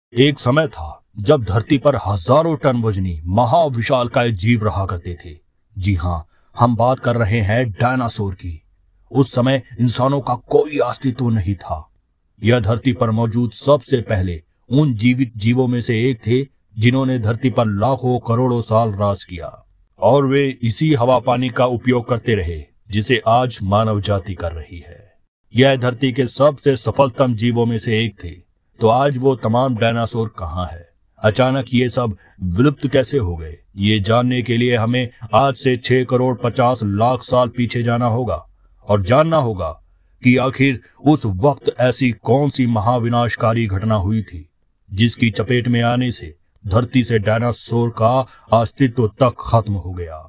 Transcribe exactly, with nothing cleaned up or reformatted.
एक समय था जब धरती पर हजारों टन वजनी महाविशालकाय जीव रहा करते थे। जी हाँ, हम बात कर रहे हैं डायनासोर की। उस समय इंसानों का कोई अस्तित्व नहीं था। यह धरती पर मौजूद सबसे पहले उन जीवित जीवों में से एक थे जिन्होंने धरती पर लाखों करोड़ों साल राज किया, और वे इसी हवा पानी का उपयोग करते रहे जिसे आज मानव जाति कर रही है। यह धरती के सबसे सफलतम जीवों में से एक थे। तो आज वो तमाम डायनासोर कहाँ है? अचानक ये सब विलुप्त कैसे हो गए? ये जानने के लिए हमें आज से छह करोड़ पचास लाख साल पीछे जाना होगा और जानना होगा कि आखिर उस वक्त ऐसी कौन सी महाविनाशकारी घटना हुई थी जिसकी चपेट में आने से धरती से डायनासोर का अस्तित्व तक खत्म हो गया।